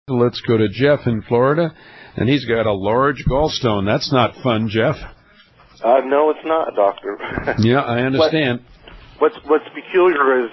Let's go to Jeff in Florida, and he's got a large gallstone. That's not fun, Jeff. No, it's not, Doctor. Yeah, I understand. What's peculiar is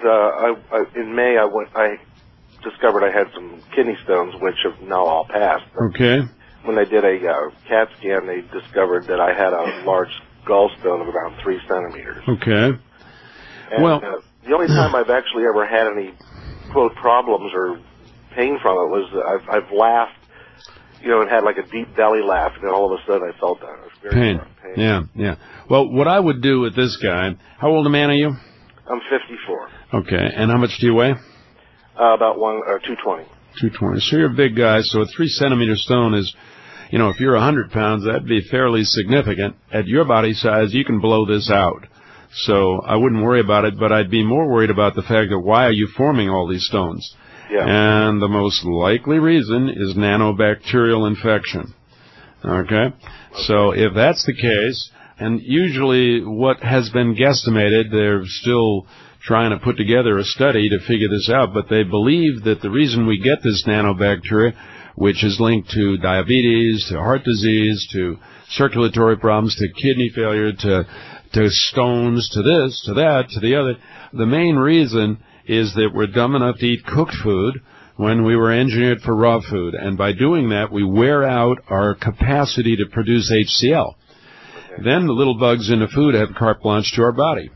in May I discovered I had some kidney stones, which have now all passed. Okay. When they did a CAT scan, they discovered that I had a large gallstone of about 3 centimeters. Okay. And, the only time I've actually ever had any, quote, problems or pain from it was I've laughed, and had like a deep belly laugh, and then all of a sudden I felt very pain. Yeah. Well, what I would do with this guy, how old a man are you? I'm 54. Okay, and how much do you weigh? About 220. 220. So you're a big guy, so a 3-centimeter stone is, if you're 100 pounds, that'd be fairly significant. At your body size, you can blow this out. So I wouldn't worry about it, but I'd be more worried about the fact that why are you forming all these stones? Yeah. And the most likely reason is nanobacterial infection. Okay? So if that's the case, and usually what has been guesstimated, they're still trying to put together a study to figure this out, but they believe that the reason we get this nanobacteria, which is linked to diabetes, to heart disease, to circulatory problems, to kidney failure, to stones, to this, to that, to the other, the main reason is that we're dumb enough to eat cooked food when we were engineered for raw food. And by doing that, we wear out our capacity to produce HCl. Okay. Then the little bugs in the food have carte blanche to our body.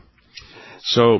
So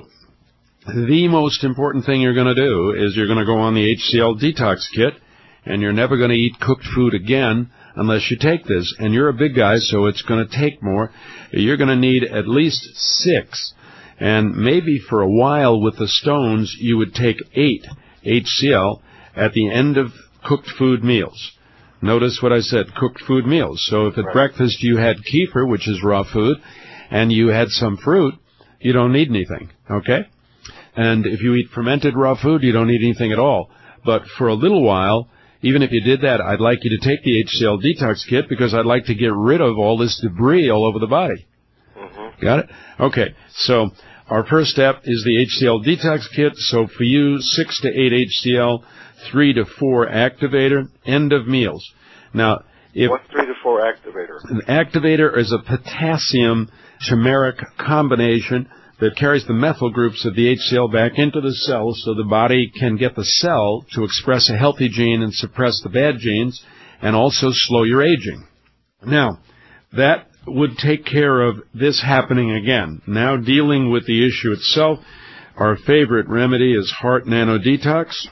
the most important thing you're going to do is you're going to go on the HCl detox kit, and you're never going to eat cooked food again unless you take this. And you're a big guy, so it's going to take more. You're going to need at least 6. And maybe for a while with the stones, you would take 8 HCl at the end of cooked food meals. Notice what I said, cooked food meals. So if at breakfast you had kefir, which is raw food, and you had some fruit, you don't need anything, okay? And if you eat fermented raw food, you don't need anything at all. But for a little while, even if you did that, I'd like you to take the HCl detox kit because I'd like to get rid of all this debris all over the body. Got it? Okay, so our first step is the HCl detox kit. So for you, 6 to 8 HCl, 3 to 4 activator, end of meals. Now, what's 3 to 4 activator? An activator is a potassium turmeric combination that carries the methyl groups of the HCl back into the cell so the body can get the cell to express a healthy gene and suppress the bad genes and also slow your aging. Now, that would take care of this happening again. Now, dealing with the issue itself, our favorite remedy is Heart Nano Detox.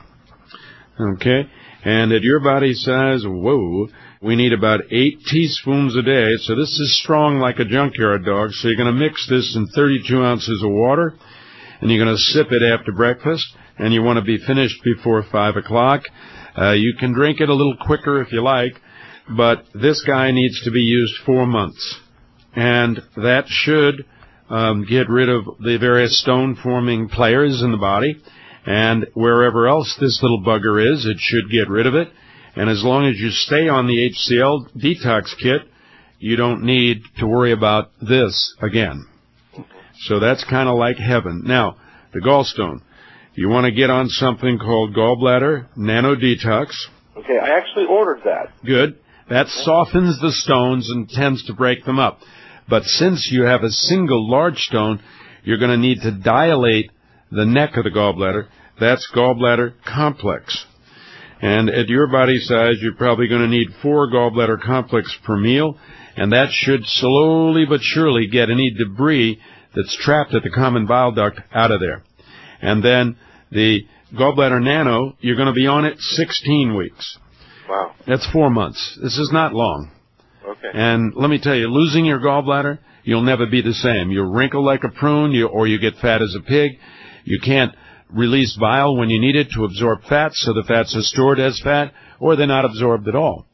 Okay? And at your body size, we need about 8 teaspoons a day. So this is strong like a junkyard dog. So you're going to mix this in 32 ounces of water, and you're going to sip it after breakfast, and you want to be finished before 5 o'clock. You can drink it a little quicker if you like, but this guy needs to be used 4 months. And that should get rid of the various stone-forming players in the body. And wherever else this little bugger is, it should get rid of it. And as long as you stay on the HCl detox kit, you don't need to worry about this again. So that's kind of like heaven. Now, the gallstone. You want to get on something called Gallbladder Nano Detox. Okay, I actually ordered that. Good. That softens the stones and tends to break them up. But since you have a single large stone, you're going to need to dilate the neck of the gallbladder. That's Gallbladder Complex. And at your body size, you're probably going to need 4 Gallbladder Complex per meal, and that should slowly but surely get any debris that's trapped at the common bile duct out of there. And then the Gallbladder Nano, you're going to be on it 16 weeks. Wow. That's 4 months. This is not long. Okay. And let me tell you, losing your gallbladder, you'll never be the same. You'll wrinkle like a prune, or you get fat as a pig. You can't release bile when you need it to absorb fat, so the fats are stored as fat, or they're not absorbed at all.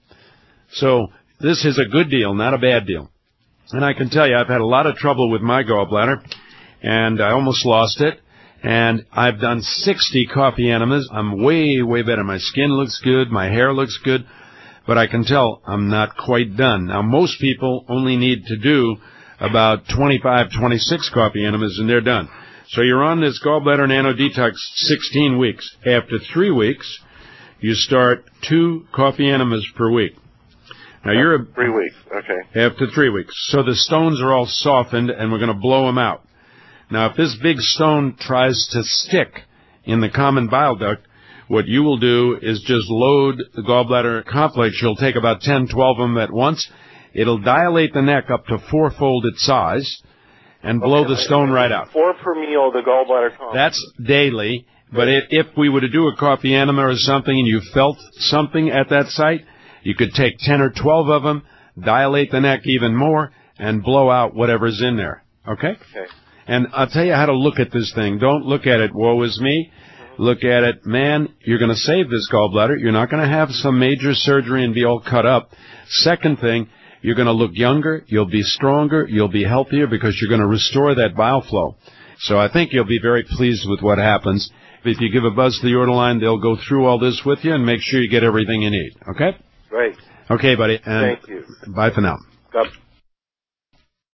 So this is a good deal, not a bad deal. And I can tell you, I've had a lot of trouble with my gallbladder, and I almost lost it. And I've done 60 coffee enemas. I'm way, way better. My skin looks good. My hair looks good. But I can tell I'm not quite done. Now, most people only need to do about 25, 26 coffee enemas, and they're done. So you're on this Gallbladder Nano Detox 16 weeks. After 3 weeks, you start 2 coffee enemas per week. Now you're 3 weeks, okay. After 3 weeks. So the stones are all softened, and we're going to blow them out. Now, if this big stone tries to stick in the common bile duct, what you will do is just load the gallbladder complex. You'll take about 10, 12 of them at once. It'll dilate the neck up to 4-fold its size and blow the stone right out. 4 per meal, the gallbladder complex. That's daily. But if we were to do a coffee enema or something and you felt something at that site, you could take 10 or 12 of them, dilate the neck even more, and blow out whatever's in there. Okay? Okay. And I'll tell you how to look at this thing. Don't look at it, woe is me. Look at it, man, you're going to save this gallbladder. You're not going to have some major surgery and be all cut up. Second thing, you're going to look younger, you'll be stronger, you'll be healthier because you're going to restore that bile flow. So I think you'll be very pleased with what happens. If you give a buzz to the Order line, they'll go through all this with you and make sure you get everything you need. Okay? Great. Okay, buddy. And thank you. Bye for now. God.